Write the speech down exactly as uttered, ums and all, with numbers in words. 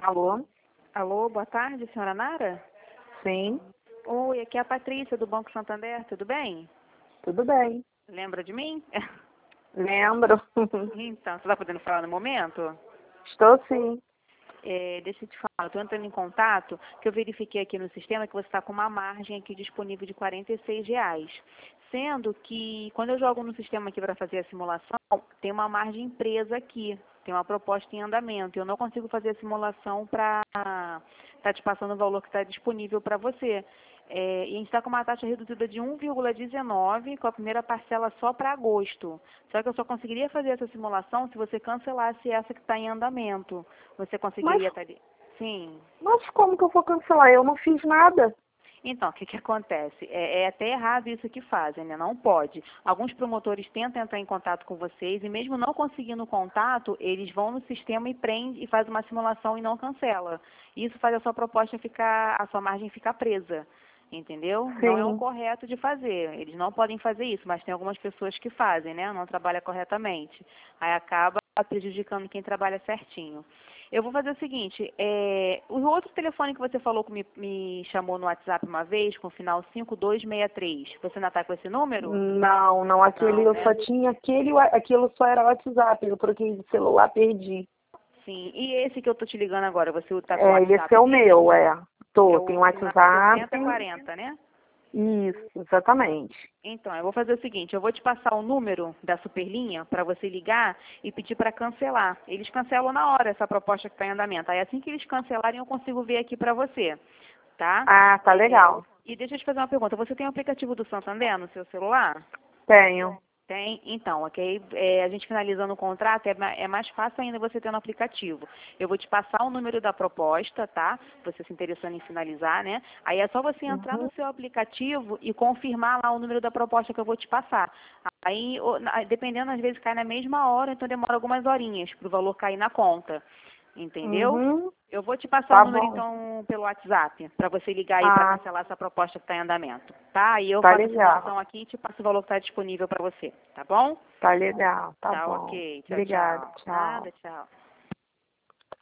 Alô? Alô, boa tarde, senhora Nara? Sim, Oi, aqui é a Patrícia do Banco Santander, tudo bem? tudo bem. Lembra de mim? Lembro. Então, você está podendo falar no momento? Estou sim. É, deixa eu te falar, estou entrando em contato, que eu verifiquei aqui no sistema que você está com uma margem aqui disponível de quarenta e seis reais. Sendo que, quando eu jogo no sistema aqui para fazer a simulação, tem uma margem presa aqui, tem uma proposta em andamento. Eu não consigo fazer a simulação para estar te passando o valor que está disponível para você. É, e a gente está com uma taxa reduzida de um vírgula dezenove, com a primeira parcela só para agosto. Só que eu só conseguiria fazer essa simulação se você cancelasse essa que está em andamento. Você Mas, conseguiria estar... Sim. mas como que eu vou cancelar? Eu não fiz nada. Então, o que, que acontece? É, é até errado isso que fazem, né? Não pode. Alguns promotores tentam entrar em contato com vocês e mesmo não conseguindo contato, eles vão no sistema e prende e faz uma simulação e não cancela. Isso faz a sua proposta ficar, a sua margem ficar presa. Entendeu? Não é o Sim. correto de fazer. Eles não podem fazer isso, mas tem algumas pessoas que fazem, né? Não trabalha corretamente. Aí acaba prejudicando quem trabalha certinho. Eu vou fazer o seguinte, é, o outro telefone que você falou que me, me chamou no WhatsApp uma vez, com o final cinco dois seis três, você ainda está com esse número? Não, não, aquele Não, eu só né? tinha aquele, aquilo só era WhatsApp. Eu troquei de celular, perdi. Sim. E esse que eu tô te ligando agora, você está com o É, esse WhatsApp é o mesmo? meu, é. É Tô, tem o final WhatsApp. sessenta quarenta, né? Isso, exatamente. Então, eu vou fazer o seguinte, eu vou te passar o número da Superlinha para você ligar e pedir para cancelar. Eles cancelam na hora essa proposta que está em andamento. Aí assim que eles cancelarem, eu consigo ver aqui para você, tá? Ah, tá É, legal. e deixa eu te fazer uma pergunta. Você tem o aplicativo do Santander no seu celular? Tenho. Tem? Então, ok. É, a gente finalizando o contrato, é, ma- é mais fácil ainda você ter no aplicativo. Eu vou te passar o número da proposta, tá? Você se interessando em finalizar, né? Aí é só você entrar no Uhum. seu aplicativo e confirmar lá o número da proposta que eu vou te passar. Aí, o- na- dependendo, às vezes cai na mesma hora, então demora algumas horinhas para o valor cair na conta. Entendeu? Uhum. Eu vou te passar o Tá número, bom. então, pelo WhatsApp, para você ligar aí para Ah, cancelar essa proposta que está em andamento, tá? E eu tá faço a legal. simulação aqui e te passo o valor que está disponível para você, tá bom? Tá legal, tá Tá bom. ok. Tchau, Obrigada, tchau. tchau. Nada, tchau.